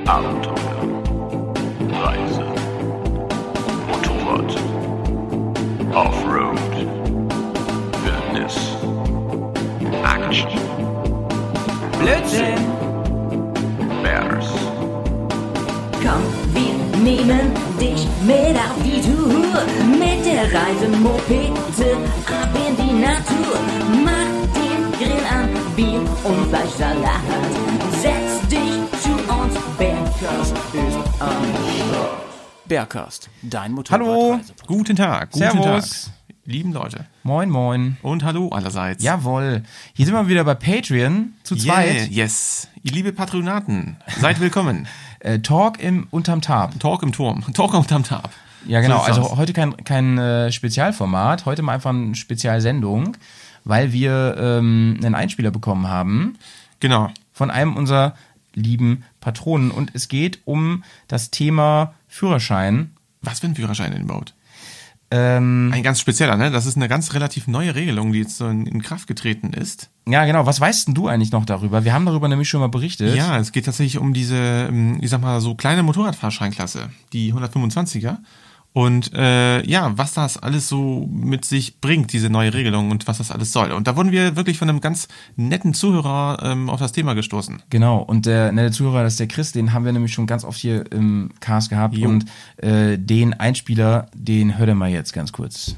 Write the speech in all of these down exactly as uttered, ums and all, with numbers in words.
Abenteuer, Reise, Motorrad, Offroad, Wildnis, Action, Blödsinn! Bears, Komm, wir nehmen dich mit auf die Tour. Mit der Reisemopete ab in die Natur. Mach den Grill an, Bier und Fleischsalat. Setz dich zu uns, Bergkast ist am Start. Bergkast, dein Hallo, Motorradreise. guten Tag, guten Servus. Tag, lieben Leute. Moin, moin. Und hallo allerseits. Jawohl. Hier sind wir wieder bei Patreon, zu yeah, zweit. yes. Ihr liebe Patronaten, seid willkommen. Äh, Talk im unterm Tab. Talk im Turm, Talk unterm Tab. Ja, genau. So ist Also das. heute kein, kein äh, Spezialformat, heute mal einfach eine Spezialsendung, weil wir ähm, einen Einspieler bekommen haben Genau. von einem unserer lieben Patronen. Und es geht um das Thema Führerschein. Was für ein Führerschein denn überhaupt? Ähm, Ein ganz spezieller, ne? Das ist eine ganz relativ neue Regelung, die jetzt so in, in Kraft getreten ist. ja, genau. Was weißt denn du eigentlich noch darüber? Wir haben darüber nämlich schon mal berichtet. Ja, es geht tatsächlich um diese, ähm, ich sag mal, so kleine Motorradfahrscheinklasse, die hundertfünfundzwanziger. Und äh, ja, was das alles so mit sich bringt, diese neue Regelung und was das alles soll. Und da wurden wir wirklich von einem ganz netten Zuhörer ähm, auf das Thema gestoßen. Genau, und der nette Zuhörer, das ist der Chris, den haben wir nämlich schon ganz oft hier im Cast gehabt. Jo. Und äh, den Einspieler, den hört ihr mal jetzt ganz kurz.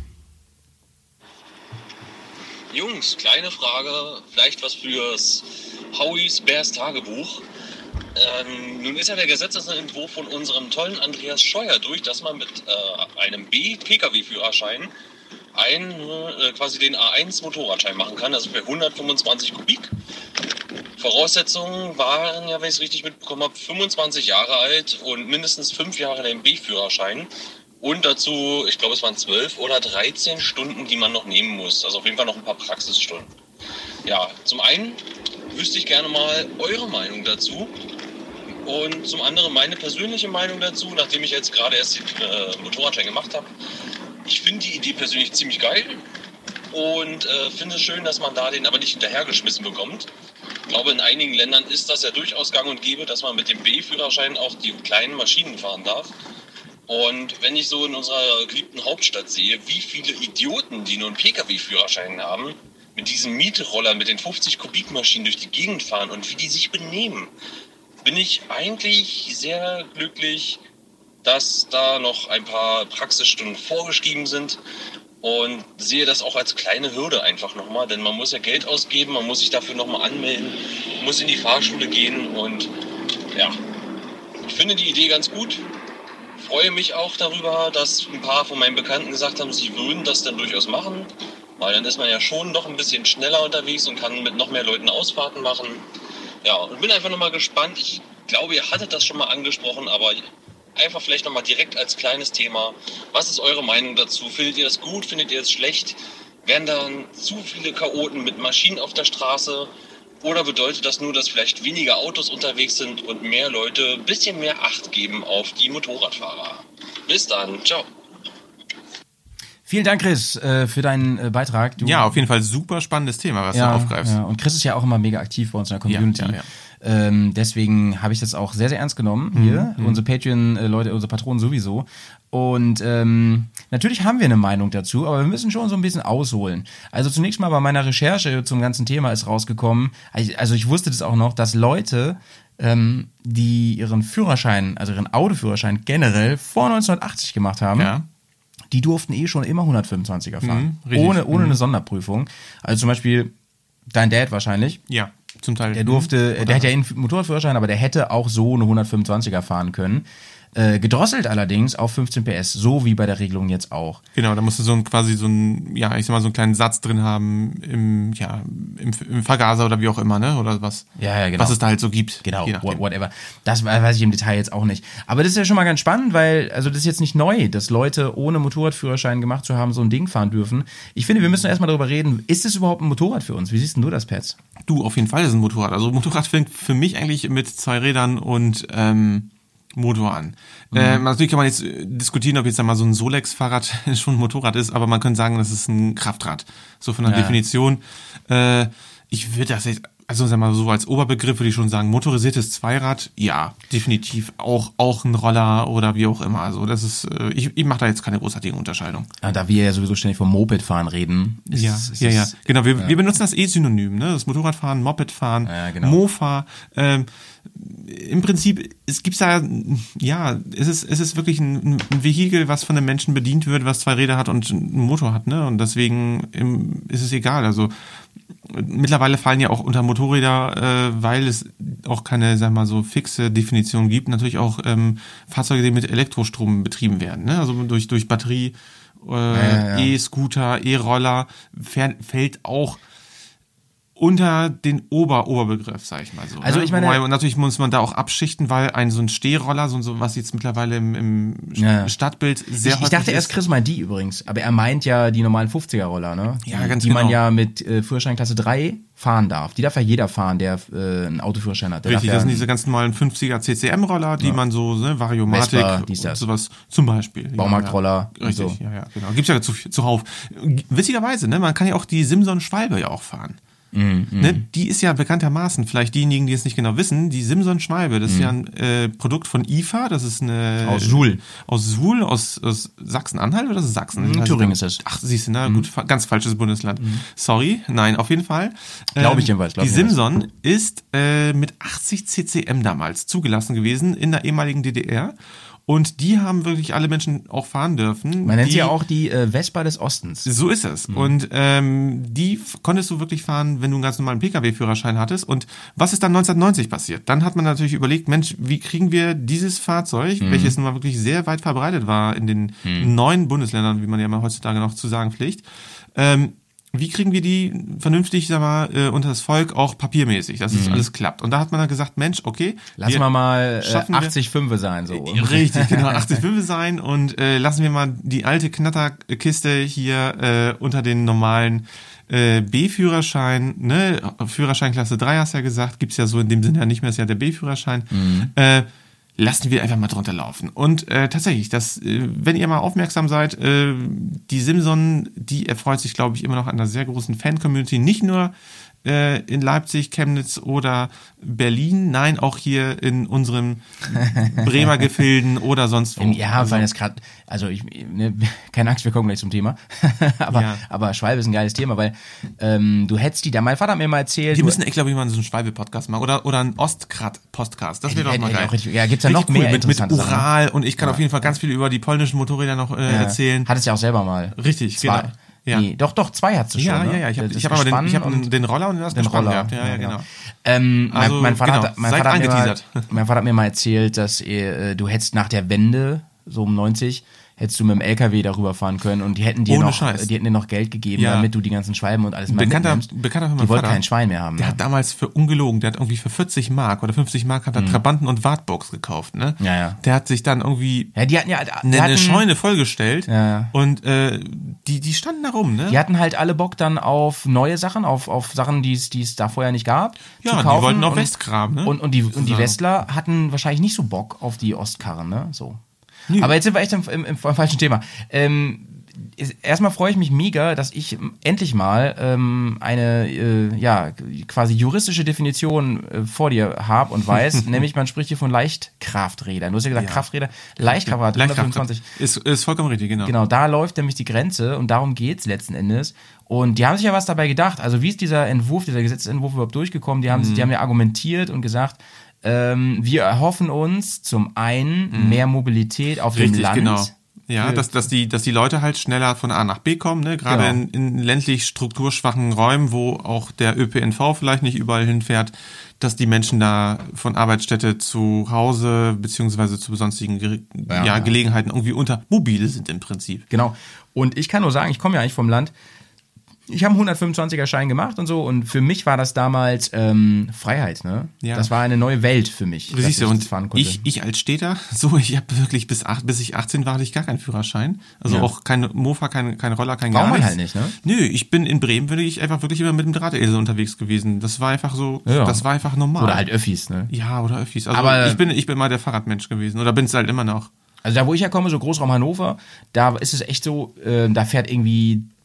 Jungs, kleine Frage, vielleicht was fürs Howie's Bears Tagebuch. Ähm, nun ist ja der Gesetzesentwurf von unserem tollen Andreas Scheuer durch, dass man mit äh, einem B-P K W-Führerschein ein, äh, quasi den A eins Motorradschein machen kann, also für hundertfünfundzwanzig Kubik. Voraussetzungen waren ja, wenn ich es richtig mitbekommen habe, fünfundzwanzig Jahre alt und mindestens fünf Jahre den B-Führerschein. Und dazu, ich glaube, es waren zwölf oder dreizehn Stunden, die man noch nehmen muss. Also auf jeden Fall noch ein paar Praxisstunden. Ja, zum einen wüsste ich gerne mal eure Meinung dazu. Und zum anderen meine persönliche Meinung dazu, nachdem ich jetzt gerade erst den äh, Motorradschein gemacht habe. Ich finde die Idee persönlich ziemlich geil und äh, finde es schön, dass man da den aber nicht hinterhergeschmissen bekommt. Ich glaube, in einigen Ländern ist das ja durchaus gang und gäbe, dass man mit dem B-Führerschein auch die kleinen Maschinen fahren darf. Und wenn ich so in unserer geliebten Hauptstadt sehe, wie viele Idioten, die nur einen P K W-Führerschein haben, mit diesen Mietrollern, mit den fünfzig Kubikmaschinen durch die Gegend fahren und wie die sich benehmen, bin ich eigentlich sehr glücklich, dass da noch ein paar Praxisstunden vorgeschrieben sind und sehe das auch als kleine Hürde einfach nochmal, denn man muss ja Geld ausgeben, man muss sich dafür nochmal anmelden, muss in die Fahrschule gehen und ja, ich finde die Idee ganz gut. Freue mich auch darüber, dass ein paar von meinen Bekannten gesagt haben, sie würden das dann durchaus machen, weil dann ist man ja schon noch ein bisschen schneller unterwegs und kann mit noch mehr Leuten Ausfahrten machen. Ja, und bin einfach nochmal gespannt. Ich glaube, ihr hattet das schon mal angesprochen, aber einfach vielleicht nochmal direkt als kleines Thema. Was ist eure Meinung dazu? Findet ihr das gut? Findet ihr es schlecht? Werden dann zu viele Chaoten mit Maschinen auf der Straße? Oder bedeutet das nur, dass vielleicht weniger Autos unterwegs sind und mehr Leute ein bisschen mehr Acht geben auf die Motorradfahrer? Bis dann. Ciao. Vielen Dank, Chris, äh, für deinen äh, Beitrag. Du, Ja, auf jeden Fall super spannendes Thema, was ja, du aufgreifst. ja, und Chris ist ja auch immer mega aktiv bei uns in der Community. Ja, ja, ja. Ähm, deswegen habe ich das auch sehr, sehr ernst genommen hier. Mhm. Unsere Patreon-Leute, unsere Patronen sowieso. Und ähm, natürlich haben wir eine Meinung dazu, aber wir müssen schon so ein bisschen ausholen. Also zunächst mal bei meiner Recherche zum ganzen Thema ist rausgekommen, also ich wusste das auch noch, dass Leute, ähm, die ihren Führerschein, also ihren Autoführerschein generell vor neunzehnhundertachtzig gemacht haben, Ja. die durften eh schon immer hundertfünfundzwanziger fahren. Mhm, richtig. ohne ohne Mhm. eine Sonderprüfung. Also zum Beispiel dein Dad wahrscheinlich. Ja, zum Teil. Der durfte, Mhm. der hat ja einen Motorradführerschein, aber der hätte auch so eine hundertfünfundzwanziger fahren können. Äh, gedrosselt allerdings auf fünfzehn P S, so wie bei der Regelung jetzt auch. Genau, da musst du so ein, quasi so ein, ja, ich sag mal, so einen kleinen Satz drin haben im, ja, im, im Vergaser oder wie auch immer, ne, oder was. Ja, ja, genau. Was es da halt so gibt. Genau, Je nachdem. whatever. Das weiß ich im Detail jetzt auch nicht. Aber das ist ja schon mal ganz spannend, weil, also das ist jetzt nicht neu, dass Leute ohne Motorradführerschein gemacht zu haben, so ein Ding fahren dürfen. Ich finde, wir müssen erstmal darüber reden, ist es überhaupt ein Motorrad für uns? Wie siehst denn du das, Pets? Du, auf jeden Fall ist es ein Motorrad. Also Motorrad fängt für mich eigentlich mit zwei Rädern und ähm, Motor an. Mhm. Äh, natürlich kann man jetzt äh, diskutieren, ob jetzt da mal so ein Solex-Fahrrad schon ein Motorrad ist, aber man könnte sagen, das ist ein Kraftrad. So von der Ja. Definition. Äh, ich würde das jetzt Also sag mal so als Oberbegriff würde ich schon sagen, motorisiertes Zweirad, ja, definitiv auch auch ein Roller oder wie auch immer. Also das ist, äh, ich, ich mache da jetzt keine großartige Unterscheidung. Ja, da wir ja sowieso ständig vom Mopedfahren reden. Ist, Ja, ist, ja, ja, ist, genau. Wir, ja. wir benutzen das E-Synonym, ne? Das Motorradfahren, Mopedfahren, Ja, genau. Mofa. Ähm, Im Prinzip, es gibt's da, ja, es ist, es ist wirklich ein, ein Vehikel, was von einem Menschen bedient wird, was zwei Räder hat und einen Motor hat, ne? Und deswegen im, ist es egal. Also mittlerweile fallen ja auch unter Motorräder, äh, weil es auch keine, sag mal so, fixe Definition gibt, natürlich auch ähm, Fahrzeuge, die mit Elektrostrom betrieben werden, ne? Also durch durch Batterie, äh, ja, ja. E-Scooter, E-Roller fern- fällt auch unter den Ober-Oberbegriff, sag ich mal so. Also ne? ich meine- Wobei, natürlich muss man da auch abschichten, weil ein so ein Stehroller, so, so was jetzt mittlerweile im, im Ja. Stadtbild sehr Ich, ich häufig dachte erst, ist. Chris meint die übrigens, aber er meint ja die normalen fünfziger-Roller, ne? Ja, die, ganz Die man genau. ja mit äh, Führerschein Klasse drei fahren darf. Die darf ja jeder fahren, der äh, einen Autoführerschein hat. Der Richtig, darf das ja, sind diese ganz normalen fünfziger C C M-Roller, die man so, ne, Variomatik Vespa, dies, und das. sowas zum Beispiel. Baumarktroller Ja, ja. und Richtig, so. ja, ja, genau. Gibt's ja zu, zuhauf. Witzigerweise, ne, man kann ja auch die Simson Schwalbe ja auch fahren. Mhm, Ne, die ist ja bekanntermaßen, vielleicht diejenigen, die es nicht genau wissen, die Simson Schwalbe, das ist ja ein äh, Produkt von I F A, das ist eine... Aus Suhl. Aus Suhl, aus, aus Sachsen-Anhalt oder ist es Sachsen? Mhm, Ich weiß Thüringen nicht. ist es. Ach, siehst du, na gut, fa- ganz falsches Bundesland. Sorry, nein, auf jeden Fall. Glaub ich jedenfalls, glaub Die ich jedenfalls. Simson ist äh, mit achtzig C C M damals zugelassen gewesen in der ehemaligen D D R. Und die haben wirklich alle Menschen auch fahren dürfen. Man nennt die, sie ja auch die äh, Vespa des Ostens. So ist es. Und ähm, die f- konntest du wirklich fahren, wenn du einen ganz normalen P K W-Führerschein hattest. Und was ist dann neunzehnhundertneunzig passiert? Dann hat man natürlich überlegt, Mensch, wie kriegen wir dieses Fahrzeug, welches nun mal wirklich sehr weit verbreitet war in den neuen Bundesländern, wie man ja mal heutzutage noch zu sagen pflegt, ähm, wie kriegen wir die vernünftig, sag mal, äh, unter das Volk auch papiermäßig, dass es alles klappt. Und da hat man dann gesagt, Mensch, okay, Lass mal mal äh, schaffen wir- achtzig Komma fünf sein. so. Richtig, genau, achtzig Komma fünf sein und äh, lassen wir mal die alte Knatterkiste hier äh, unter den normalen äh, B-Führerschein, ne, Führerschein Klasse drei hast du ja gesagt, gibt's ja so in dem Sinne ja nicht mehr, ist ja der B-Führerschein, äh, lassen wir einfach mal drunter laufen. Und äh, tatsächlich, das, äh, wenn ihr mal aufmerksam seid, äh, die Simson, die erfreut sich, glaube ich, immer noch an einer sehr großen Fan-Community, nicht nur äh, in Leipzig, Chemnitz oder Berlin, nein, auch hier in unserem Bremer Gefilden oder sonst wo. Ja, Also, weil das gerade, also ich, ne, keine Angst, wir kommen gleich zum Thema. aber, Ja. aber Schwalbe ist ein geiles Thema, weil ähm, du hättest die, da mein Vater hat mir mal erzählt. die du, müssen echt, glaube ich, mal so einen Schwalbe-Podcast machen oder, oder einen Ostkrat-Podcast. Das wäre doch Hätte- mal hätte geil. auch richtig- ja, gibt's da Richtig noch mehr mit, mit interessante Sachen, ne? Ural und ich kann auf jeden Fall ganz viel über die polnischen Motorräder noch äh, ja, erzählen. Hattest ja auch selber mal. Richtig, Zwei. genau. Ja. Nee, doch, doch, zwei hattest du schon. Ja, ne? ja, ja. Ich habe Das ich hab aber den, ich hab Gespann und den Roller und das den Gespann Roller. gehabt. Ja, ja, genau. Ähm, Also, mein, mein, Vater genau, hat, mein, seid Vater hat mir mal, angeteasert. mein Vater hat mir mal erzählt, dass äh, du hättest nach der Wende, so um neunzig, hättest du mit dem L K W darüber fahren können und die hätten dir Ohne noch, Scheiß. die hätten dir noch Geld gegeben, Ja. damit du die ganzen Schwalben und alles mal Bekannter, mitnimmst. Bekannter von Die meinem wollten Vater. kein Schwein mehr haben. Der Ne? hat damals für ungelogen, der hat irgendwie für vierzig Mark oder fünfzig Mark hat er Trabanten und Wartburgs gekauft, ne? Ja, ja. Der hat sich dann irgendwie Ja, die hatten ja, die eine, hatten, eine Scheune vollgestellt Ja. und äh, die, die standen da rum, ne? Die hatten halt alle Bock dann auf neue Sachen, auf, auf Sachen, die es, die es da vorher nicht gab. Ja, zu die kaufen. wollten auch und, Westkram, ne? Und, und, die, und die Sozusagen. Westler hatten wahrscheinlich nicht so Bock auf die Ostkarren, ne? So. Nee. Aber jetzt sind wir echt im, im, im falschen Thema. Ähm, ist- erstmal freue ich mich mega, dass ich endlich mal ähm, eine äh, ja quasi juristische Definition äh, vor dir habe und weiß, nämlich man spricht hier von Leichtkrafträdern. Du hast ja gesagt Ja. Krafträder, Leichtkrafträder, Leichtkraft hundertfünfundzwanzig. ist, ist vollkommen richtig, genau. Genau, da läuft nämlich die Grenze und darum geht's letzten Endes. Und die haben sich ja was dabei gedacht. Also wie ist dieser Entwurf, dieser Gesetzentwurf überhaupt durchgekommen? Die haben, sich, die haben ja argumentiert und gesagt, ähm, wir erhoffen uns zum einen mehr Mobilität auf dem Richtig, Land. genau. Ja, Für- dass, dass, die, dass die Leute halt schneller von A nach B kommen, ne? Gerade Genau. in, in ländlich strukturschwachen Räumen, wo auch der Ö P N V vielleicht nicht überall hinfährt, dass die Menschen da von Arbeitsstätte zu Hause beziehungsweise zu sonstigen Ge Ja. ja, Gelegenheiten irgendwie unter mobile sind im Prinzip. Genau. Und ich kann nur sagen, ich komme ja eigentlich vom Land. Ich habe einen hundertfünfundzwanziger Schein gemacht und so und für mich war das damals ähm, Freiheit, ne? Ja. Das war eine neue Welt für mich. dass Siehst du, ich und das fahren konnte. ich, ich als Städter, so, ich habe wirklich bis acht, bis ich achtzehn war, hatte ich gar keinen Führerschein. Also Ja. auch kein Mofa, kein, kein Roller, kein Braucht gar man nichts. halt nicht, ne? Nö, ich bin in Bremen wirklich einfach wirklich immer mit dem Drahtesel unterwegs gewesen. Das war einfach so, Ja. das war einfach normal. Oder halt Öffis, ne? Ja, oder Öffis. Also Aber- ich bin, ich bin mal der Fahrradmensch gewesen. Oder bin es halt immer noch. Also da, wo ich herkomme, so Großraum Hannover, da ist es echt so, äh, da fährt irgendwie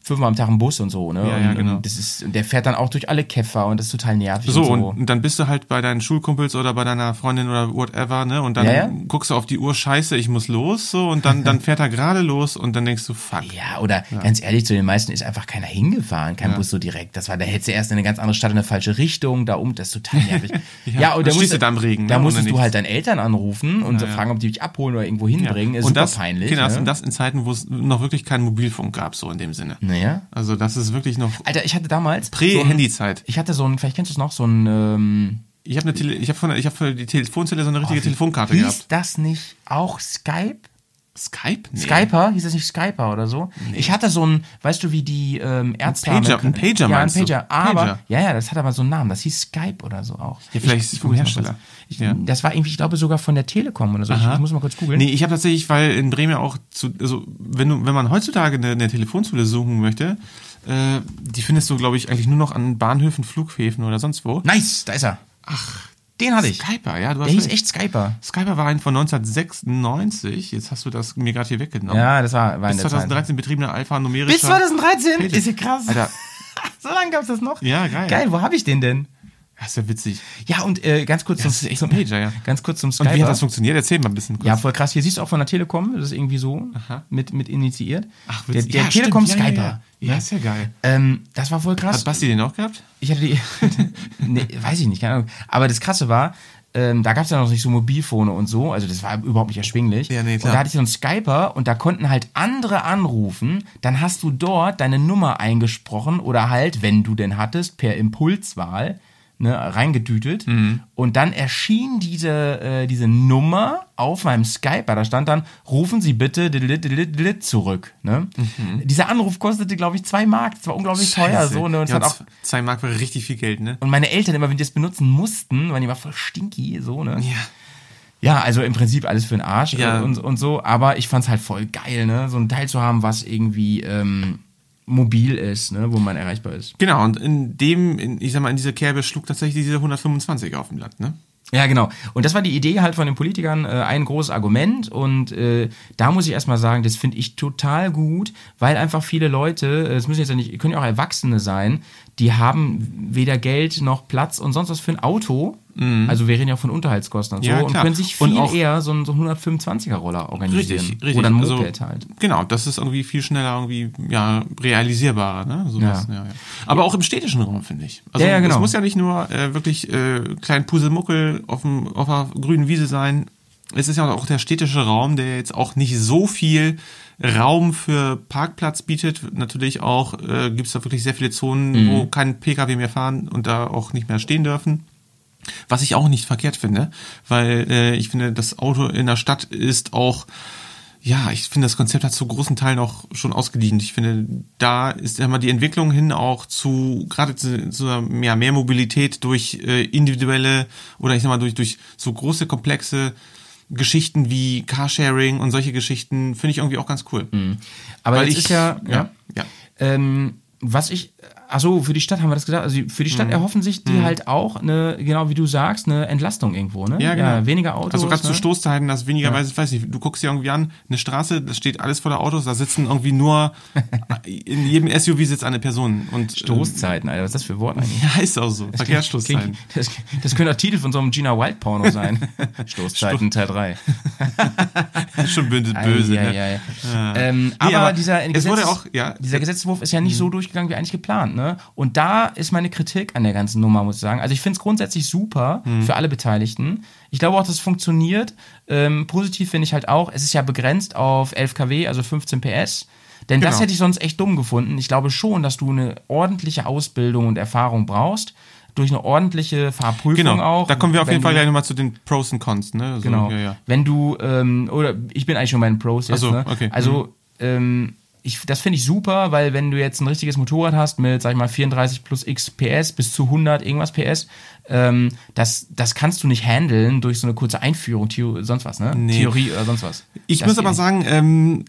fünfmal am Tag im Bus und so, ne? Ja, und, ja, genau. und das ist, und der fährt dann auch durch alle Käfer und das ist total nervig. So, und, so. und dann bist du halt bei deinen Schulkumpels oder bei deiner Freundin oder whatever, ne? Und dann Ja, ja. guckst du auf die Uhr, scheiße, ich muss los, so, und dann, dann fährt er gerade los und dann denkst du, fuck. Ja, oder ganz ehrlich, zu den meisten ist einfach keiner hingefahren, kein Ja. Bus so direkt. Das war, da hättest du erst in eine ganz andere Stadt in eine falsche Richtung, da um, das ist total nervig. ja, und dann da stehst musst du da im Regen, Da ne, musstest ohne du halt nichts. deine Eltern anrufen und Ja, ja. fragen, ob die dich abholen oder irgendwo hinbringen. Ist und super das, peinlich. Genau, ne? und das in Zeiten, wo es noch wirklich keinen Mobilfunk gab, so in dem Sinne. Naja. Also das ist wirklich noch Alter, ich hatte damals so ein- Prä-Handy-Zeit. Ich hatte so ein, vielleicht kennst du es noch, so ein ähm, Ich habe eine Tele ich habe von ich habe für die Telefonzelle so eine richtige oh, wie Telefonkarte hieß gehabt. das nicht auch Skype? Skype? Nee. Skyper? Hieß das nicht Skyper oder so? Ich hatte so ein, weißt du, wie die ähm, Ärzte Pager, haben- ein Pager Ja, ein meinst du? Pager. Aber, Pager. ja, ja, das hat aber so einen Namen. Das hieß Skype oder so auch. Ja, vielleicht ist es vom ich, ich, Hersteller. ich, Ja. Das war irgendwie, ich glaube, sogar von der Telekom oder so. Ich, Aha. ich muss mal kurz googeln. Nee, ich habe tatsächlich, weil in Bremen auch zu, also wenn du, wenn man heutzutage eine, eine Telefonzelle suchen möchte, äh, die findest du, glaube ich, eigentlich nur noch an Bahnhöfen, Flughäfen oder sonst wo. Nice, da ist er. Ach, Den hatte ich. Skyper, ja, du hast Der hieß recht. echt Skyper. Skyper war ein von neunzehnhundertsechsundneunzig. Jetzt hast du das mir gerade hier weggenommen. Ja, das war, war in Bis der Zeit. zweitausenddreizehn betriebener alphanumerischer. Bis zweitausenddreizehn? Pager. Ist ja krass. Alter, So lange gab's das noch? ja, geil. Geil, wo habe ich den denn? Das ist ja witzig. Ja, und äh, ganz kurz Das zum, ist echt zum ein Pager, ja. Ganz kurz zum Und Skyper. wie hat das funktioniert? Erzähl mal ein bisschen kurz. Ja, voll krass. Hier siehst du auch von der Telekom, das ist irgendwie so Aha. mit, mit initiiert. Ach, der witzig. der Ja, Telekom stimmt. Ja, Skyper. Ja, ja. ja, ist ja geil. Ähm, das war voll krass. Hat Basti den auch gehabt? Ich hatte die, nee, weiß ich nicht, keine Ahnung. Aber das Krasse war, ähm, da gab es ja noch nicht so Mobilfone und so, also das war überhaupt nicht erschwinglich. Ja, nee, und klar. da hatte ich so einen Skyper und da konnten halt andere anrufen, dann hast du dort deine Nummer eingesprochen oder halt, wenn du denn hattest, per Impulswahl, ne, reingedütelt Mhm. und dann erschien diese, äh, diese Nummer auf meinem Skyper, da stand dann, rufen Sie bitte diddlit, diddlit, diddlit zurück. Ne? Mhm. Dieser Anruf kostete, glaube ich, zwei Mark, das war unglaublich teuer. Scheiße. So, ne? Und es ja, hat auch z- zwei Mark war richtig viel Geld, ne? und meine Eltern immer, wenn die das benutzen mussten, waren die immer voll stinky, so, ne? Ja. Ja, also im Prinzip alles für den Arsch Ja. und, und so, aber ich fand's halt voll geil, ne? So ein Teil zu haben, was irgendwie ähm, mobil ist, ne? Wo man erreichbar ist. Genau, und in dem, in, ich sag mal, in dieser Kerbe schlug tatsächlich diese hundertfünfundzwanzig auf dem Land, ne? Ja, genau. Und das war die Idee halt von den Politikern, äh, ein großes Argument. Und äh, da muss ich erstmal sagen, das finde ich total gut, weil einfach viele Leute, es müssen jetzt ja nicht, können ja auch Erwachsene sein, die haben weder Geld noch Platz und sonst was für ein Auto. Also wir reden ja von Unterhaltskosten und so Ja, und klar. können sich Und viel auch- eher so einen, so einen hundertfünfundzwanziger-Roller organisieren. Richtig, richtig. Oder ein Also, Moped halt. Genau, das ist irgendwie viel schneller irgendwie, ja, realisierbarer, ne? Sowas, Ja. ja. Ja, Aber auch im städtischen Raum, finde ich. Also, Ja, ja, genau. es muss ja nicht nur äh, wirklich äh, klein Puselmuckel auf, dem, auf einer grünen Wiese sein. Es ist ja auch der städtische Raum, der jetzt auch nicht so viel Raum für Parkplatz bietet. Natürlich auch äh, gibt es da wirklich sehr viele Zonen, Mhm. wo kein Pkw mehr fahren und da auch nicht mehr stehen dürfen. Was ich auch nicht verkehrt finde, weil äh, ich finde, das Auto in der Stadt ist auch, ja, ich finde, das Konzept hat zu großen Teilen auch schon ausgedient. Ich finde, da ist immer die Entwicklung hin auch zu, gerade zu, zu einer, ja, mehr Mobilität durch äh, individuelle oder ich sag mal durch, durch so große, komplexe Geschichten wie Carsharing und solche Geschichten finde ich irgendwie auch ganz cool. Aber Weil jetzt ich, ist ja, ja, ja. Ähm, was ich, achso, für die Stadt haben wir das gesagt, also für die Mhm. Stadt erhoffen sich die halt auch eine, genau wie du sagst, eine Entlastung irgendwo, ne? Ja, genau. weniger Autos. Also gerade ne? zu Stoßzeiten, dass weniger, weiß, weiß nicht, du guckst dir irgendwie an, eine Straße, da steht alles voller Autos, da sitzen irgendwie nur, in jedem S U V sitzt eine Person. Und, Stoßzeiten, Alter, was ist das für Wort eigentlich? Ähm, ja, ist auch so. Verkehrsstoßzeiten. Klingt- Das, das könnte auch Titel von so einem Gina Wild Porno sein. Stoßzeiten Teil drei. Schon böse, böse. Ja, ne? ja, ja. Ähm, Nee, aber, aber dieser, es Gesetz, wurde auch, ja, dieser Gesetzentwurf ist ja nicht so durchgegangen wie eigentlich geplant, ne? Und da ist meine Kritik an der ganzen Nummer, muss ich sagen. Also ich finde es grundsätzlich super für alle Beteiligten. Ich glaube auch, dass es funktioniert. Ähm, positiv finde ich halt auch, es ist ja begrenzt auf elf Kilowatt, also fünfzehn P S. Denn das Genau. hätte ich sonst echt dumm gefunden. Ich glaube schon, dass du eine ordentliche Ausbildung und Erfahrung brauchst. Durch eine ordentliche Fahrprüfung genau. auch. Da kommen wir auf Wenn jeden Fall du- gleich nochmal zu den Pros und Cons, ne? Also, Genau. Ja, ja. Wenn du, ähm, oder ich bin eigentlich schon bei den Pros jetzt, Ach so, ne? okay. Also, ähm, ich, das finde ich super, weil wenn du jetzt ein richtiges Motorrad hast mit, sag ich mal, vierunddreißig plus x P S bis zu hundert irgendwas P S, ähm, das, das kannst du nicht handeln durch so eine kurze Einführung, Theo sonst was, ne? Nee. Theorie oder sonst was. Ich Das muss geht aber nicht. sagen, ähm,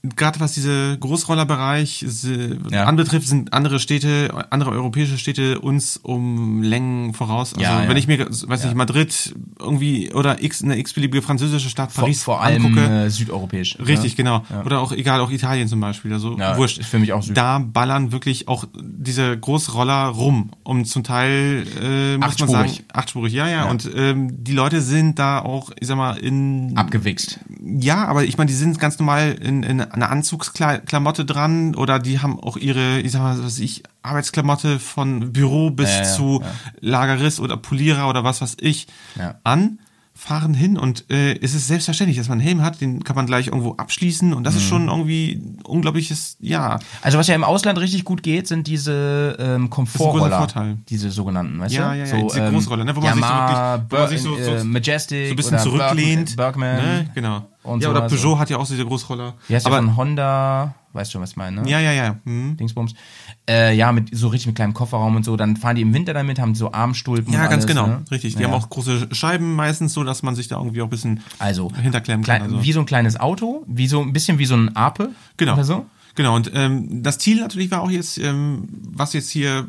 gerade was diese Großrollerbereich se- Ja. anbetrifft, sind andere Städte, andere europäische Städte uns um Längen voraus. Also Ja, ja. wenn ich mir, weiß nicht, Madrid irgendwie oder x eine x-beliebige französische Stadt, Vor, Paris vor allem angucke. äh, südeuropäisch. Richtig, ja. genau. Oder auch, egal, auch Italien zum Beispiel. Also Ja, wurscht. ist für mich auch süd. Da ballern wirklich auch diese Großroller rum. Und zum Teil, äh, muss man sagen, Achtspurig. achtspurig, ja, ja. Und ähm, die Leute sind da auch, ich sag mal, in... Abgewichst. Ja, aber ich meine, die sind ganz normal in, in einer Anzugsklamotte dran oder die haben auch ihre, ich sag mal, was weiß ich, Arbeitsklamotte von Büro bis Ja, ja, zu ja. Lagerist oder Polierer oder was weiß ich Ja. an, fahren hin und äh, es ist selbstverständlich, dass man einen Helm hat, den kann man gleich irgendwo abschließen und das Mhm. ist schon irgendwie unglaubliches, ja. Also was ja im Ausland richtig gut geht, sind diese ähm, Komfortroller. Vorteil. Diese sogenannten, weißt Ja, du? ja, ja, diese Großroller, ne, wo man sich so Yamaha, wirklich- wo man sich so- Ber- so- äh, Majestic So ein bisschen oder zurücklehnt. Berg- Bergman. Ne? Genau. Und ja, oder sowas. Peugeot hat ja auch so diese Großroller. Wie heißt der aber von Honda? Weißt schon, was ich meine, ne? ja, ja, ja. Hm. Dingsbums. Äh, ja, mit so richtig mit kleinem Kofferraum und so. Dann fahren die im Winter damit, haben so Armstulpen Ja, und ganz alles, genau, ne? richtig. Die Ja. haben auch große Scheiben meistens, so dass man sich da irgendwie auch ein bisschen Also, hinterklemmen kann. klein, Also. wie so ein kleines Auto, wie so ein bisschen wie so ein Ape Genau. oder so. Genau, und ähm, das Ziel natürlich war auch jetzt, ähm, was jetzt hier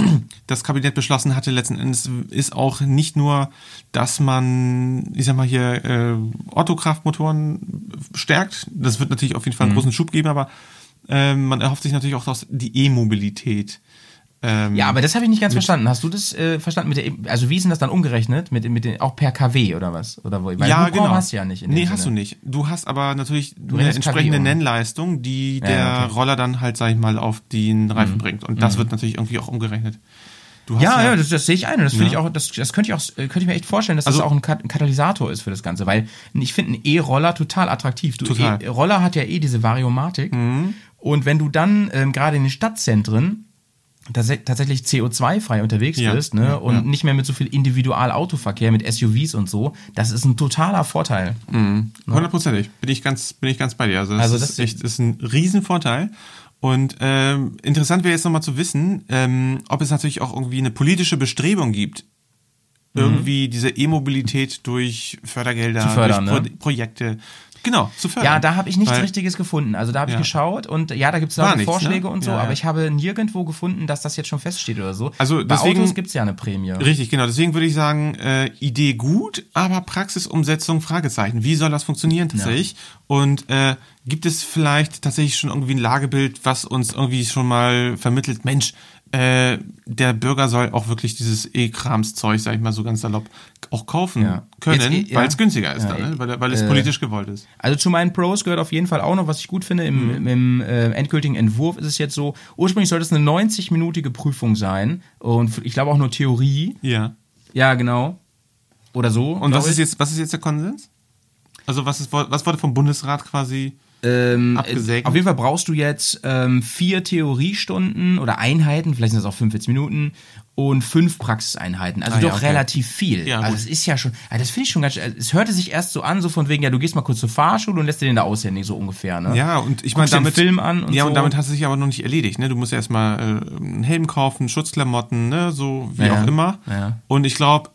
das Kabinett beschlossen hatte, letzten Endes ist auch nicht nur, dass man, ich sag mal hier, äh, Otto-Kraftmotoren stärkt. Das wird natürlich auf jeden Fall einen großen Schub geben, aber ähm, man erhofft sich natürlich auch dass die E-Mobilität. Ähm, Ja, aber das habe ich nicht ganz verstanden. Hast du das äh, verstanden mit der, E- also wie ist denn das dann umgerechnet? Mit, mit den, auch per KW oder was? Oder wo? Weil ja, Hubraum genau. hast du ja nicht. In dem nee, hast du Sinne. nicht. Du hast aber natürlich eine redest entsprechende K W um. Nennleistung, die der Ja, okay. Roller dann halt, sag ich mal, auf den Reifen bringt. Und das wird natürlich irgendwie auch umgerechnet. Du hast Ja, ja, das, das sehe ich ein. Und das finde Ja. ich auch, das, das könnte ich auch, könnte ich mir echt vorstellen, dass Also- das auch ein Kat- ein Katalysator ist für das Ganze, weil ich finde einen E-Roller total attraktiv. Du, Total. E- Roller hat ja eh diese Variomatik. Und wenn du dann ähm, gerade in den Stadtzentren tats tatsächlich C O zwei frei unterwegs Ja, bist, ne, ja, und ja. nicht mehr mit so viel Individualautoverkehr mit S U Vs und so, das ist ein totaler Vorteil. Hundertprozentig. Bin ich ganz, bin ich ganz bei dir. Also das, Also ist das- echt, das ist ein Riesenvorteil. Und ähm, interessant wäre jetzt nochmal zu wissen, ähm, ob es natürlich auch irgendwie eine politische Bestrebung gibt, irgendwie diese E-Mobilität durch Fördergelder, Zu fördern, durch Pro ne? Projekte, genau, zu fördern. Ja, da habe ich nichts Weil- Richtiges gefunden. Also da habe ich Ja. geschaut und ja, da gibt es War da nichts, Vorschläge ne? und so, Ja, ja. aber ich habe nirgendwo gefunden, dass das jetzt schon feststeht oder so. Also Bei deswegen- Autos gibt es ja eine Prämie. Richtig, genau. Deswegen würde ich sagen, äh, Idee gut, aber Praxisumsetzung Fragezeichen. Wie soll das funktionieren tatsächlich? Und äh, gibt es vielleicht tatsächlich schon irgendwie ein Lagebild, was uns irgendwie schon mal vermittelt, Mensch, äh, der Bürger soll auch wirklich dieses E-Krams-Zeug, sag ich mal so ganz salopp, auch kaufen Ja. können, Jetzt, eh, weil ja. es günstiger ist Ja, dann, ne? eh, weil, weil es äh, politisch gewollt ist. Also zu meinen Pros gehört auf jeden Fall auch noch, was ich gut finde, im, Mhm. im äh, endgültigen Entwurf ist es jetzt so, ursprünglich sollte es eine neunzig-minütige Prüfung sein und ich glaube auch nur Theorie. Ja. Ja, genau. Oder so. Und glaub was ist ich. jetzt, was ist jetzt der Konsens? Also was ist, was wurde vom Bundesrat quasi Ähm, abgesägt? Auf jeden Fall brauchst du jetzt ähm, vier Theoriestunden oder Einheiten, vielleicht sind das auch fünfundvierzig Minuten und fünf Praxiseinheiten. Also Ah, ja, doch okay. relativ viel. Ja, also gut. es ist ja schon, also das finde ich schon ganz, also es hörte sich erst so an, so von wegen, ja, du gehst mal kurz zur Fahrschule und lässt dir den da aushändigen, so ungefähr, ne? Ja, und ich meine, Guckst dir den damit. Film an und ja, so. und damit hast du dich aber noch nicht erledigt, ne? Du musst ja erstmal äh, einen Helm kaufen, Schutzklamotten, ne? So wie Ja, auch immer. ja. Und ich glaube,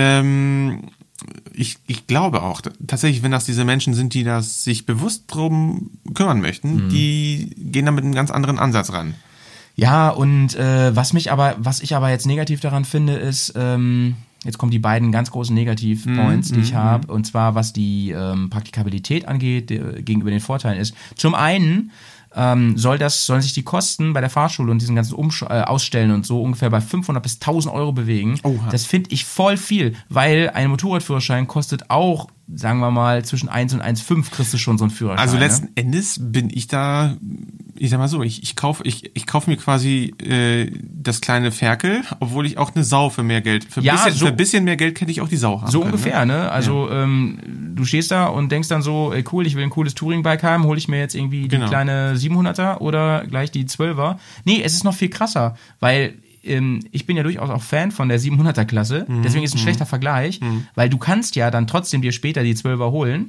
ähm, ich, ich glaube auch, t- tatsächlich, wenn das diese Menschen sind, die das sich bewusst drum kümmern möchten, Mhm. die gehen da mit einem ganz anderen Ansatz ran. Ja, und äh, was mich aber, was ich aber jetzt negativ daran finde, ist, ähm, jetzt kommen die beiden ganz großen Negativ-Points, die ich habe, und zwar was die ähm, Praktikabilität angeht, äh, gegenüber den Vorteilen ist. Zum einen ähm, soll das, sollen sich die Kosten bei der Fahrschule und diesen ganzen Umsch äh, Ausstellen und so ungefähr bei fünfhundert bis tausend Euro bewegen. Oha. Das finde ich voll viel, weil ein Motorradführerschein kostet auch, sagen wir mal, zwischen eins und eins Komma fünf kriegst du schon so einen Führerschein. Also ne? letzten Endes bin ich da, ich sag mal so, ich, ich kaufe ich, ich kauf mir quasi äh, das kleine Ferkel, obwohl ich auch eine Sau für mehr Geld, für, Ja, bisschen, so- für ein bisschen mehr Geld hätte ich auch die Sau haben So können, ungefähr, ne? Also ähm, du stehst da und denkst dann so, ey, cool, ich will ein cooles Touringbike haben, hole ich mir jetzt irgendwie die Genau. kleine siebenhunderter oder gleich die zwölfer. Nee, es ist noch viel krasser, weil ähm, ich bin ja durchaus auch Fan von der siebenhunderter Klasse, Mhm. deswegen ist es ein schlechter Vergleich, weil du kannst ja dann trotzdem dir später die zwölfer holen,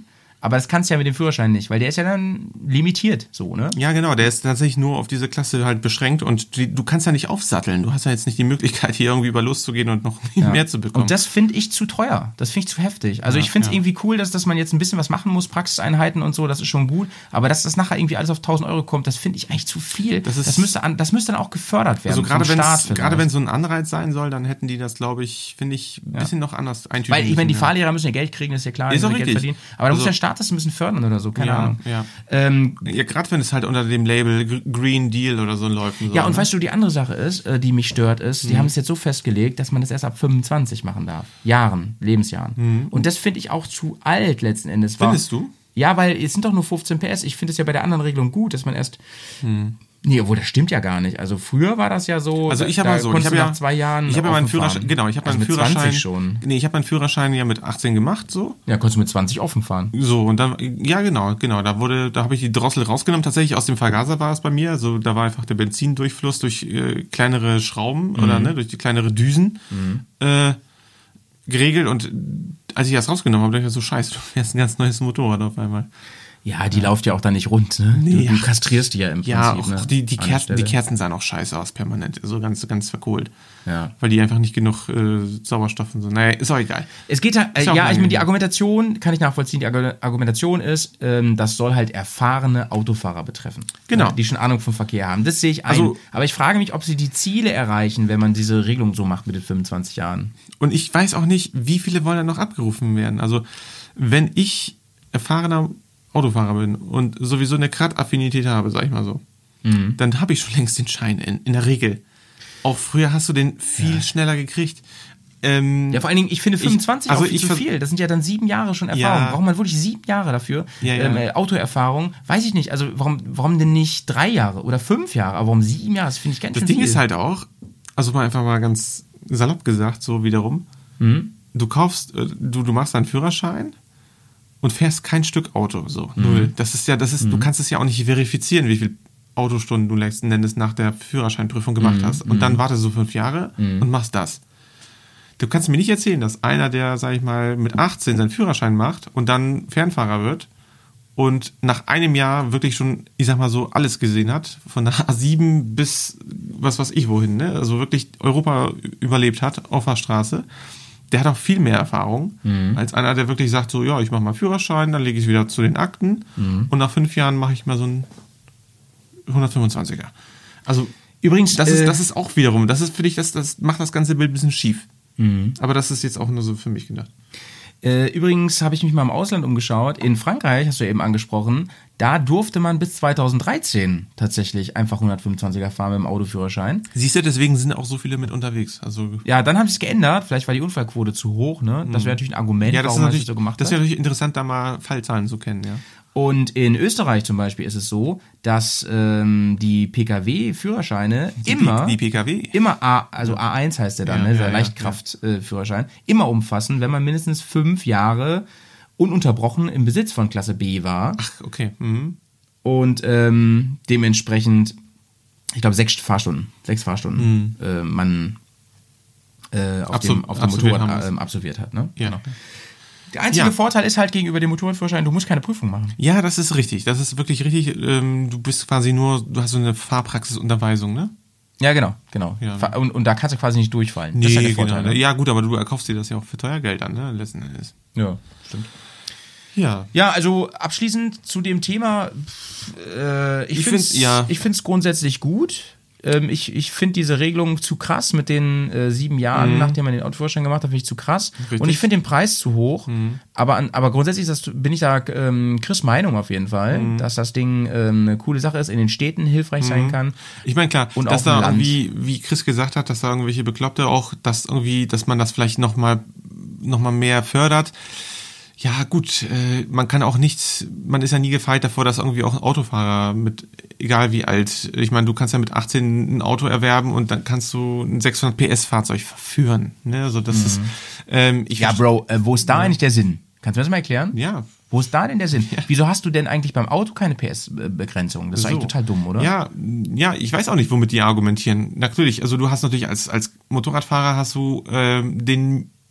Aber das kannst du ja mit dem Führerschein nicht, weil der ist ja dann limitiert, so, ne? Ja, genau, der ist tatsächlich nur auf diese Klasse halt beschränkt und die, du kannst ja nicht aufsatteln. Du hast ja jetzt nicht die Möglichkeit, hier irgendwie über loszugehen und noch Ja. mehr zu bekommen. Und das finde ich zu teuer. Das finde ich zu heftig. Also Ja, ich finde es ja. irgendwie cool, dass, dass man jetzt ein bisschen was machen muss, Praxiseinheiten und so, das ist schon gut. Aber dass das nachher irgendwie alles auf tausend Euro kommt, das finde ich eigentlich zu viel. Das ist- das, müsste an, das müsste dann auch gefördert werden. also gerade vom wenn Staat es vielleicht. gerade wenn so ein Anreiz sein soll, dann hätten die das, glaube ich, finde ich, ein bisschen noch anders eintüten Weil ich meine, die müssen, ja. Fahrlehrer müssen ja Geld kriegen, das ist ja klar, Ist die auch müssen ja Geld richtig. verdienen. Aber da muss Also- der Staat das ein bisschen fördern oder so, keine Ja, Ahnung. ja. Ähm, Ja, gerade wenn es halt unter dem Label Gr- Green Deal oder so läuft. Und so, ja, und ne? weißt du, die andere Sache ist, äh, die mich stört, ist, Mhm. die haben es jetzt so festgelegt, dass man das erst ab fünfundzwanzig machen darf. Jahren, Lebensjahren. Und das finde ich auch zu alt letzten Endes. War, Mhm. Findest du? Ja, weil es sind doch nur fünfzehn P S. Ich finde es ja bei der anderen Regelung gut, dass man erst... Nee, obwohl, das stimmt ja gar nicht. Also früher war das ja so, Hm. Also ich habe da mal so, ich konntest habe du ja nach zwei Jahren ich habe ja meinen offen Führerschein, fahren. genau, ich habe also meinen mit Führerschein zwanzig schon. Nee, ich habe meinen Führerschein ja mit achtzehn gemacht, so. Ja, konntest du mit zwanzig offen fahren. So, und dann, ja, genau, genau, da wurde, da habe ich die Drossel rausgenommen. Tatsächlich aus dem Vergaser war es bei mir. Also da war einfach der Benzindurchfluss durch äh, kleinere Schrauben oder ne, durch die kleinere Düsen äh, geregelt. Und als ich das rausgenommen habe, dachte ich so, scheiße, du fährst ein ganz neues Motorrad auf einmal. Ja, die läuft ja auch da nicht rund, ne? Du, Nee, du ja. kastrierst die ja im Prinzip, Ja, auch ne? die, die, An der Kerzen, die Stelle. Kerzen sahen auch scheiße aus, permanent. So ganz, ganz verkohlt. Ja. Weil die einfach nicht genug äh, Sauerstoff und so. Naja, ist auch egal. Es geht halt, äh, Ist auch ja, ich meine, die angenehm. Argumentation kann ich nachvollziehen. Die Argu- Argumentation ist, ähm, das soll halt erfahrene Autofahrer betreffen. Genau. Ja, die schon Ahnung vom Verkehr haben. Das sehe ich ein. Also- Aber ich frage mich, ob sie die Ziele erreichen, wenn man diese Regelung so macht mit den fünfundzwanzig Jahren. Und ich weiß auch nicht, wie viele wollen da noch abgerufen werden. Also, wenn ich erfahrener Autofahrer bin und sowieso eine Grad-Affinität habe, sag ich mal so, Mhm. dann habe ich schon längst den Schein, in, in der Regel. Auch früher hast du den viel schneller gekriegt. Ähm, Ja, vor allen Dingen, ich finde fünfundzwanzig also auch viel ich zu vers- viel. Das sind ja dann sieben Jahre schon Erfahrung. Ja. Braucht man wirklich sieben Jahre dafür? Ja, ja. Ähm, äh, Autoerfahrung, weiß ich nicht. Also warum, warum denn nicht drei Jahre oder fünf Jahre? Aber warum sieben Jahre? Das finde ich ganz Das schön Ding viel. ist halt auch, also mal einfach mal ganz salopp gesagt, so wiederum, Mhm. du kaufst, äh, du, du machst deinen Führerschein und fährst kein Stück Auto, so, null. Das ist ja, das ist, du kannst es ja auch nicht verifizieren, wie viel Autostunden du letzten Endes nach der Führerscheinprüfung gemacht hast. Und dann wartest du fünf Jahre und machst das. Du kannst mir nicht erzählen, dass einer, der, sag ich mal, mit achtzehn seinen Führerschein macht und dann Fernfahrer wird und nach einem Jahr wirklich schon, ich sag mal so, alles gesehen hat, von der A sieben bis was weiß ich wohin, ne? Also wirklich Europa überlebt hat auf der Straße. Der hat auch viel mehr Erfahrung als einer, der wirklich sagt, so, ja, ich mache mal Führerschein, dann lege ich es wieder zu den Akten und nach fünf Jahren mache ich mal so einen hundertfünfundzwanziger. Also Übrigens, das ist, äh, das ist auch wiederum, das ist für dich, das, das macht das ganze Bild ein bisschen schief. Aber das ist jetzt auch nur so für mich gedacht. Äh, übrigens habe ich mich mal im Ausland umgeschaut. In Frankreich, hast du ja eben angesprochen, da durfte man bis zweitausenddreizehn tatsächlich einfach hundertfünfundzwanziger fahren mit dem Autoführerschein. Siehst du, deswegen sind auch so viele mit unterwegs. Also Ja, dann haben sie es geändert. Vielleicht war die Unfallquote zu hoch, ne? Das wäre natürlich ein Argument, ja, das ist warum man natürlich, das so gemacht das hat. wäre natürlich interessant, da mal Fallzahlen zu kennen, ja. Und in Österreich zum Beispiel ist es so, dass ähm, die P K W-Führerscheine immer, P- die P K W? immer A, also A eins heißt der dann, Ja, ne, ja, der ja, Leichtkraft-Führerschein, immer umfassen, wenn man mindestens fünf Jahre ununterbrochen im Besitz von Klasse B war Ach, okay. Mhm. und ähm, dementsprechend, ich glaube, sechs Fahrstunden, sechs Fahrstunden äh, man äh, auf, Absol- dem, auf dem absolviert Motorrad haben muss. ähm, absolviert hat. Ne? Ja. Genau. Der einzige Ja. Vorteil ist halt gegenüber dem Motorradführerschein, du musst keine Prüfung machen. Ja, das ist richtig. Das ist wirklich richtig. Ähm, du bist quasi nur, du hast so eine Fahrpraxisunterweisung, ne? Ja, genau, genau. Ja. Fa- Und, und da kannst du quasi nicht durchfallen. das ist ja der Vorteil. genau. Ne? Ja, gut, aber du erkaufst dir das ja auch für teuer Geld an, ne? Letzten Endes. Ja, stimmt. Ja. Ja, also abschließend zu dem Thema, pff, äh, ich, Ich finde find, ja. ich finde es grundsätzlich gut. Ähm, ich ich finde diese Regelung zu krass mit den äh, sieben Jahren, nachdem man den Autoführerschein gemacht hat, finde ich zu krass. Richtig. Und ich finde den Preis zu hoch. Aber, an, aber grundsätzlich ist das, bin ich da ähm, Chris' Meinung auf jeden Fall, dass das Ding ähm, eine coole Sache ist, in den Städten hilfreich sein kann. Ich meine, klar, Und dass auf dem da Land. irgendwie, wie Chris gesagt hat, dass da irgendwelche Bekloppte auch, dass irgendwie, dass man das vielleicht nochmal noch mal mehr fördert. Ja, gut, äh, man kann auch nicht, man ist ja nie gefeit davor, dass irgendwie auch ein Autofahrer mit, egal wie alt, ich meine, du kannst ja mit achtzehn ein Auto erwerben und dann kannst du ein sechshundert P S Fahrzeug verführen, ne, also das ist, ähm, ich Ja, Bro, äh, wo ist da eigentlich der Sinn? Kannst du mir das mal erklären? Ja. Wo ist da denn der Sinn? Wieso hast du denn eigentlich beim Auto keine P S-Begrenzung? Das ist So. eigentlich total dumm, oder? Ja, ja, ich weiß auch nicht, womit die argumentieren. Natürlich, also du hast natürlich als, als Motorradfahrer hast du ähm, den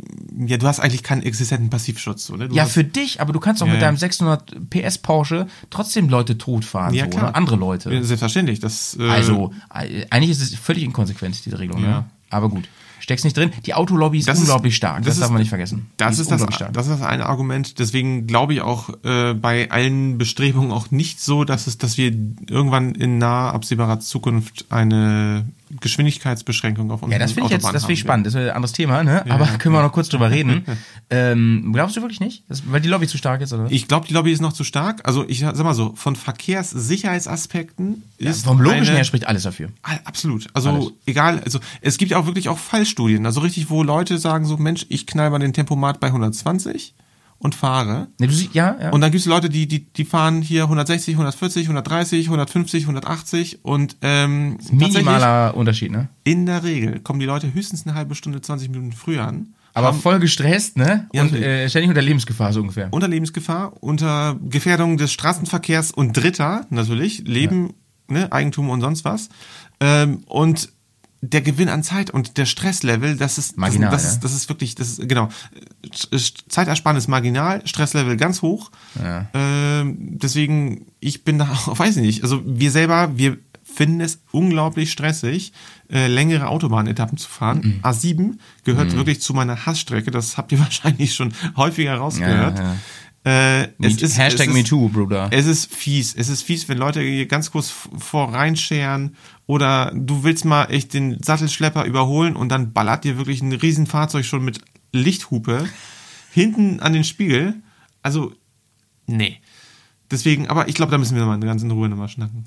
ja, du hast eigentlich keinen existenten Passivschutz, oder? Du Ja, hast, für dich, aber du kannst doch Ja, mit ja. deinem sechshundert P S Porsche trotzdem Leute totfahren, Ja, so, klar. oder? Andere Leute. Ja, selbstverständlich. Das, äh, Also, äh, eigentlich ist es völlig inkonsequent, diese Regelung, Ja. ne? Aber gut. Steckst nicht drin. Die Autolobby ist Das ist- unglaublich stark. Das, das darf ist- man nicht vergessen. Das Die ist das, unglaublich stark. das ist das eine Argument. Deswegen glaube ich auch äh, bei allen Bestrebungen auch nicht so, dass es, dass wir irgendwann in naher absehbarer Zukunft eine Geschwindigkeitsbeschränkung auf unseren Ja, das finde ich jetzt, Autobahnen das finde ich haben spannend. Das ist ein anderes Thema, ne? Aber können wir noch kurz drüber reden. ähm, glaubst du wirklich nicht? Das, weil die Lobby zu stark ist, oder? Ich glaube, die Lobby ist noch zu stark. Also ich sag mal so, von Verkehrssicherheitsaspekten Ja, ist vom Logischen eine, her spricht alles dafür. Ah, absolut. Also Alles. egal, also es gibt auch wirklich auch Fallstudien, also richtig, wo Leute sagen so, Mensch, ich knall mal den Tempomat bei hundertzwanzig und fahre. Ne, du siehst, ja, ja. Und dann gibt es Leute, die, die, die fahren hier hundertsechzig, hundertvierzig, hundertdreißig, hundertfünfzig, hundertachtzig und ähm, Minimaler Unterschied, ne? in der Regel kommen die Leute höchstens eine halbe Stunde, zwanzig Minuten früher an. Aber haben voll gestresst, ne? Ja, Und natürlich. äh, ständig unter Lebensgefahr, so ungefähr. unter Lebensgefahr, unter Gefährdung des Straßenverkehrs und Dritter natürlich, Leben, ne, Eigentum und sonst was. Ähm, und der Gewinn an Zeit und der Stresslevel, das ist Marginal, das, das, ja. ist, das ist wirklich, das ist genau. Zeitersparnis marginal, Stresslevel ganz hoch. Ja. Ähm, deswegen, ich bin da auch, weiß ich nicht, also wir selber, wir finden es unglaublich stressig, äh, längere Autobahnetappen zu fahren. Mhm. A sieben gehört wirklich zu meiner Hassstrecke, das habt ihr wahrscheinlich schon häufiger rausgehört. Ja, ja. Äh, es ist, Hashtag es ist, MeToo, Bruder. Es ist fies. Es ist fies, wenn Leute hier ganz kurz v- vor reinscheren oder du willst mal echt den Sattelschlepper überholen und dann ballert dir wirklich ein Riesenfahrzeug schon mit Lichthupe hinten an den Spiegel. Also, nee. Deswegen, aber ich glaube, da müssen wir mal ganz in Ruhe nochmal schnacken.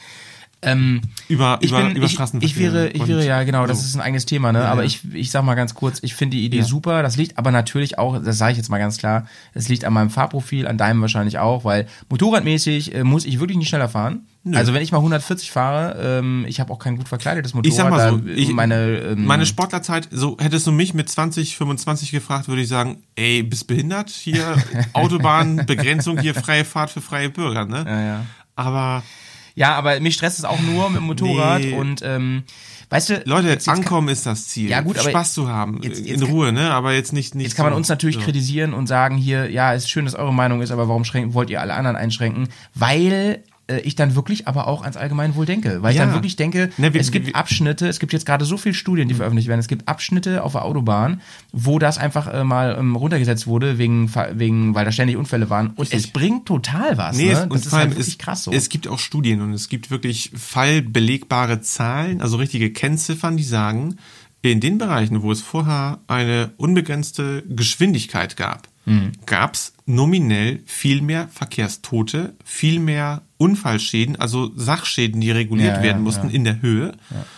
Ähm, Über, ich über, bin, über ich, Straßenverkehr. ich wäre, ich und wäre, ja genau, das so. ist ein eigenes Thema, ne? Ja, aber ja. ich, ich sag mal ganz kurz, ich finde die Idee Ja. super. Das liegt aber natürlich auch, das sage ich jetzt mal ganz klar, es liegt an meinem Fahrprofil, an deinem wahrscheinlich auch, weil motorradmäßig äh, muss ich wirklich nicht schneller fahren. Nö. Also wenn ich mal hundertvierzig fahre, ähm, ich habe auch kein gut verkleidetes Motorrad. Ich sag mal so, da, ich, meine, ähm, meine Sportlerzeit, so hättest du mich mit zwanzig, fünfundzwanzig gefragt, würde ich sagen, ey, bist behindert? Hier Autobahnbegrenzung, hier freie Fahrt für freie Bürger, ne? ja, ja. Aber ja, aber mich stresst es auch nur mit dem Motorrad Nee. und ähm, weißt du, Leute, jetzt- jetzt ankommen ist das Ziel. Ja, gut, aber Spaß zu haben, jetzt- in jetzt kann- Ruhe, ne? Aber jetzt nicht, nicht Jetzt kann man so. uns natürlich so. kritisieren und sagen hier, ja, ist schön, dass eure Meinung ist, aber warum schränken, wollt ihr alle anderen einschränken? Weil äh, ich dann wirklich aber auch ans Allgemeinwohl denke. Weil ich Ja. dann wirklich denke, Ne, wir- es gibt wir- Abschnitte, es gibt jetzt gerade so viele Studien, die veröffentlicht werden, es gibt Abschnitte auf der Autobahn, wo das einfach äh, mal ähm, runtergesetzt wurde, wegen, wegen, weil da ständig Unfälle waren. Und Richtig. es bringt total was. Nee, Ne? es, Das und ist vor allem halt wirklich es, krass so. es gibt auch Studien und es gibt wirklich fallbelegbare Zahlen, also richtige Kennziffern, die sagen, in den Bereichen, wo es vorher eine unbegrenzte Geschwindigkeit gab, Mhm. gab es nominell viel mehr Verkehrstote, viel mehr Unfallschäden, also Sachschäden, die reguliert Ja, werden ja, mussten ja. in der Höhe.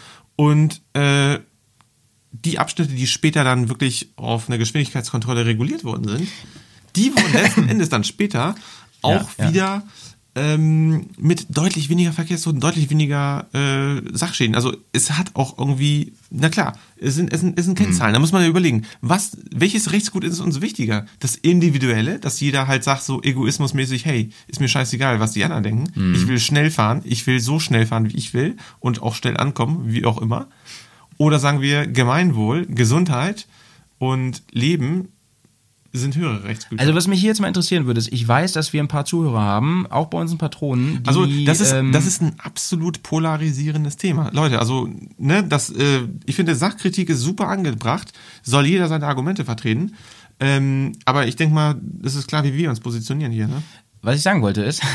Und äh, die Abschnitte, die später dann wirklich auf eine Geschwindigkeitskontrolle reguliert worden sind, die wurden letzten Endes dann später auch Ja, ja. wieder ähm, mit deutlich weniger Verkehrstoten, deutlich weniger äh, Sachschäden. Also es hat auch irgendwie, na klar, es sind, es sind, es sind Kennzahlen. Da muss man ja überlegen, was, welches Rechtsgut ist uns wichtiger? Das Individuelle, dass jeder halt sagt so egoismusmäßig, hey, ist mir scheißegal, was die anderen denken. Ich will schnell fahren, ich will so schnell fahren, wie ich will und auch schnell ankommen, wie auch immer. Oder sagen wir Gemeinwohl, Gesundheit und Leben sind höhere Rechtsgüter. Also was mich hier jetzt mal interessieren würde, ist, ich weiß, dass wir ein paar Zuhörer haben, auch bei unseren Patronen, die, Also das ist ähm, das ist ein absolut polarisierendes Thema, Leute. Also ne, das äh, ich finde Sachkritik ist super angebracht, soll jeder seine Argumente vertreten. Ähm, aber ich denke mal, es ist klar, wie wir uns positionieren hier. Ne? Was ich sagen wollte ist,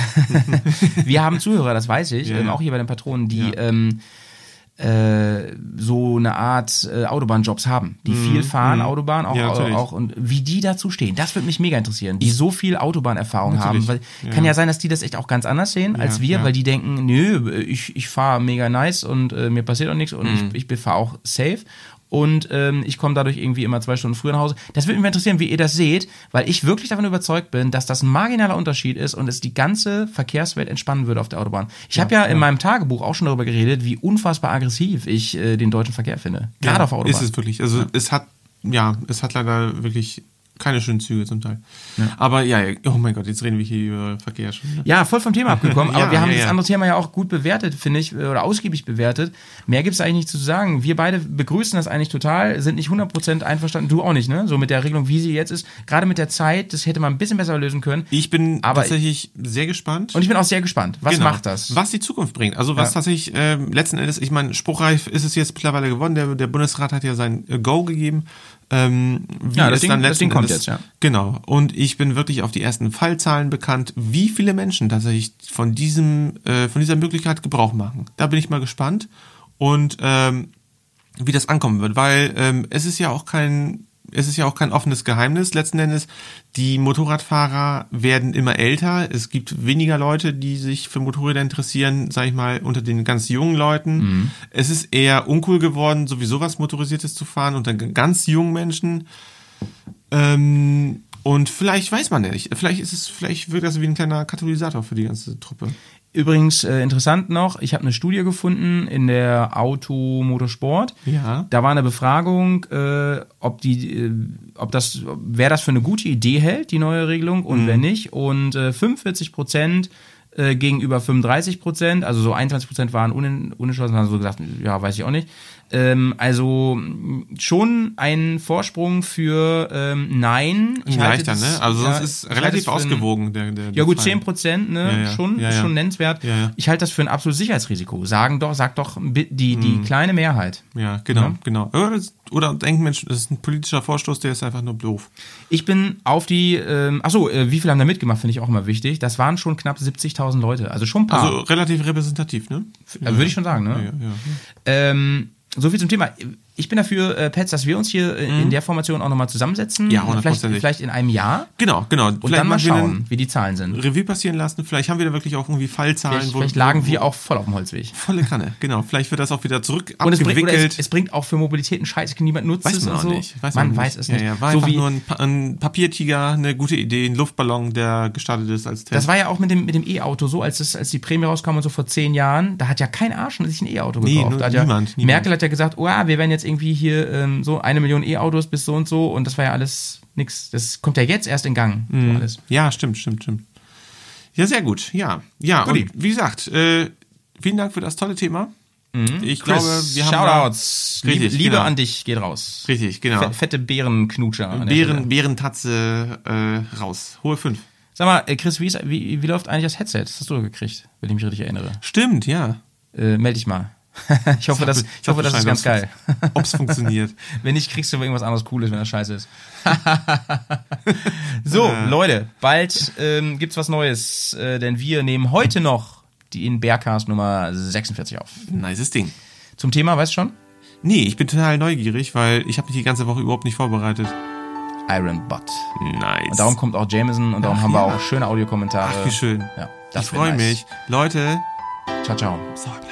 wir haben Zuhörer, das weiß ich, Ja, ähm, ja. auch hier bei den Patronen, die Ja. ähm, äh, so eine Art äh, Autobahnjobs haben, die viel fahren, Autobahn, auch, Ja, auch, natürlich. auch und wie die dazu stehen, das würde mich mega interessieren, die so viel Autobahnerfahrung haben, Natürlich. weil Ja. kann ja sein, dass die das echt auch ganz anders sehen als Ja, wir, ja. weil die denken, nö, ich, ich fahre mega nice und äh, mir passiert auch nichts und Mhm. ich, ich fahre auch safe. Und ähm, ich komme dadurch irgendwie immer zwei Stunden früher nach Hause. Das würde mich interessieren, wie ihr das seht, weil ich wirklich davon überzeugt bin, dass das ein marginaler Unterschied ist und es die ganze Verkehrswelt entspannen würde auf der Autobahn. Ich habe ja, in meinem Tagebuch auch schon darüber geredet, wie unfassbar aggressiv ich äh, den deutschen Verkehr finde. Gerade Ja, auf der Autobahn. Ist es wirklich. Also es hat, ja, es hat leider wirklich keine schönen Züge zum Teil. Ja. Aber ja, oh mein Gott, jetzt reden wir hier über Verkehr schon. Ne? Ja, voll vom Thema abgekommen, aber Ja, wir haben ja, das ja. andere Thema ja auch gut bewertet, finde ich, oder ausgiebig bewertet. Mehr gibt's eigentlich nicht zu sagen. Wir beide begrüßen das eigentlich total, sind nicht hundert Prozent einverstanden, du auch nicht, ne? So mit der Regelung, wie sie jetzt ist. Gerade mit der Zeit, das hätte man ein bisschen besser lösen können. Ich bin Aber- tatsächlich sehr gespannt. Und ich bin auch sehr gespannt. Was Genau. macht das? Was die Zukunft bringt. Also was Ja. tatsächlich ähm, letzten Endes, ich meine, spruchreif ist es jetzt mittlerweile geworden. Der, der Bundesrat hat ja sein äh, Go gegeben. Ähm, wie Ja, das es Ding- dann das letzten Ding kommt Endes- jetzt, ja. Genau. Und ich bin wirklich auf die ersten Fallzahlen bekannt, wie viele Menschen tatsächlich von diesem, äh, von dieser Möglichkeit Gebrauch machen. Da bin ich mal gespannt. Und ähm, wie das ankommen wird, weil ähm, es ist ja auch kein es ist ja auch kein offenes Geheimnis. Letzten Endes, die Motorradfahrer werden immer älter. Es gibt weniger Leute, die sich für Motorräder interessieren, sag ich mal, unter den ganz jungen Leuten. Mhm. Es ist eher uncool geworden, sowieso was Motorisiertes zu fahren unter ganz jungen Menschen. Ähm, und vielleicht weiß man ja nicht. Vielleicht ist es, vielleicht wirkt das wie ein kleiner Katalysator für die ganze Truppe. Übrigens äh, interessant noch, ich habe eine Studie gefunden in der Automotorsport. Ja. Da war eine Befragung, äh, ob die, äh, ob das, wer das für eine gute Idee hält, die neue Regelung, und Mhm. wer nicht. Und äh, fünfundvierzig Prozent äh, gegenüber fünfunddreißig Prozent, also so einundzwanzig Prozent waren unen, unentschlossen, haben so gesagt, ja, weiß ich auch nicht. Ähm, also mh, schon ein Vorsprung für ähm, Nein. Ich halte Leichter, das- ne? Also ja, es ist ich halte relativ das für ein- ausgewogen. Der, der, Ja der gut, Fall. zehn Prozent, ne, Ja, ja. schon, Ja, ist ja. schon nennenswert. Ja, ja. Ich halte das für ein absolutes Sicherheitsrisiko. Sagen doch, sagt doch die, die, die kleine Mehrheit. Ja, genau, Ja. genau. Oder, das- oder denken Menschen, das ist ein politischer Vorstoß, der ist einfach nur doof. Ich bin auf die, ähm, achso, äh, wie viele haben da mitgemacht, finde ich auch immer wichtig. Das waren schon knapp siebzigtausend Leute, also schon ein paar. Also relativ repräsentativ, ne? äh, würde ich schon sagen, ne? Ja, ja, ja. Ähm, so viel zum Thema. Ich bin dafür, äh, Pets, dass wir uns hier äh, in der Formation auch nochmal zusammensetzen. Ja, vielleicht, hundertprozentig. vielleicht in einem Jahr. Genau, genau. Und dann mal schauen, wie die Zahlen sind. Revue passieren lassen. Vielleicht haben wir da wirklich auch irgendwie Fallzahlen. Vielleicht, vielleicht lagen wir auch voll auf dem Holzweg. Volle Kanne, genau. Vielleicht wird das auch wieder zurück Und es bringt, oder abgewickelt. es, es bringt auch für Mobilität einen Scheiß, niemand nutzt Weiß es man und auch so. nicht. Weiß man man weiß nicht. es Ja, nicht. ja, war so einfach wie, nur ein, Pa- ein Papiertiger, eine gute Idee, ein Luftballon, der gestartet ist als Test. das war ja auch mit dem, mit dem E-Auto so, als, das, als die Prämie rauskam und so vor zehn Jahren, da hat ja kein Arsch sich ein E-Auto Nee, gekauft. nur Da hat ja, niemand, niemand. Merkel hat ja gesagt, oh ja, wir werden jetzt irgendwie hier ähm, so eine Million E-Autos bis so und so, und das war ja alles nix. Das kommt ja jetzt erst in Gang. So alles. Ja, stimmt, stimmt, stimmt. Ja, sehr gut. Ja, ja. Guti. Und wie gesagt, äh, vielen Dank für das tolle Thema. Ich glaube, wir haben Shoutouts. Da, richtig, Liebe, Liebe genau. an dich geht raus. Richtig, genau. Fe- Fette Bärenknutscher. an der Bären, Stelle. Bärentatze äh, raus. Hohe fünf. Sag mal, äh, Chris, wie, ist, wie, wie läuft eigentlich das Headset? Das hast du gekriegt, wenn ich mich richtig erinnere. Stimmt, ja. Äh, meld dich mal. ich hoffe, das, ich hoffe, das ist ganz geil. Ob es funktioniert. Wenn nicht, kriegst du irgendwas anderes Cooles, wenn das scheiße ist. So, Leute, bald ähm, gibt's was Neues, äh, denn wir nehmen heute noch die in Bearcast Nummer sechsundvierzig auf. Nices Ding. Zum Thema, weißt du schon? Nee, ich bin total neugierig, weil ich habe mich die ganze Woche überhaupt nicht vorbereitet. Iron Butt. Nice. Und darum kommt auch Jameson und darum Ach, haben wir ja. auch schöne Audiokommentare. Ach, wie schön. Ja, Ich das wär freue nice. mich. Leute, Ciao, ciao. so.